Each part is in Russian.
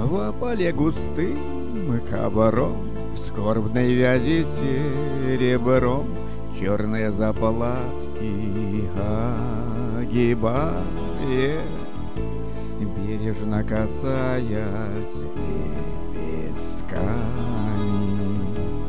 В поле густым ковром, в скорбной вязи серебром черные заплатки огибая, бережно касаясь лепестками.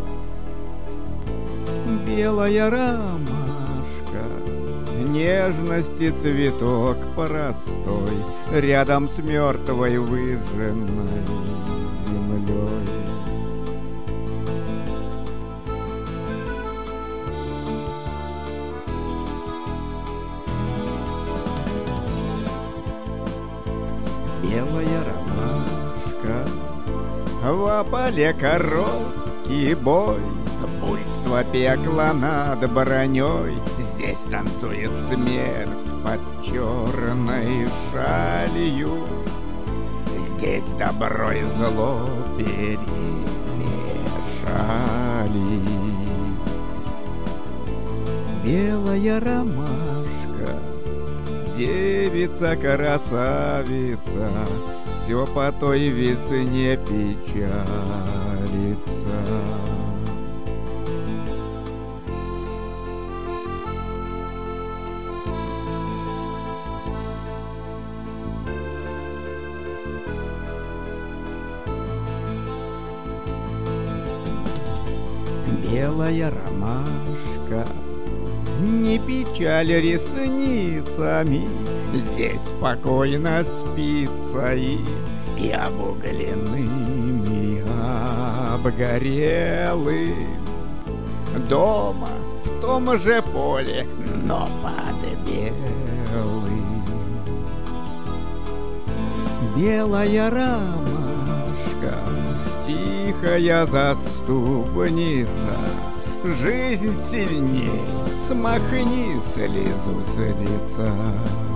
Белая ромашка, нежности цветок простой, рядом с мертвой выжженной землей. Белая ромашка, в поле короткий бой, буйство пекла над броней, здесь танцует смерть под черной шалью, здесь добро и зло перемешались. Белая ромашка, девица-красавица, все по той весне печалится. Белая ромашка, не печаль ресницами, здесь спокойно спится и обугленным, и обгорелым. Дома в том же поле, но под белым. Белая ромашка, тихая заступница, жизнь сильней, смахни слезу с лица.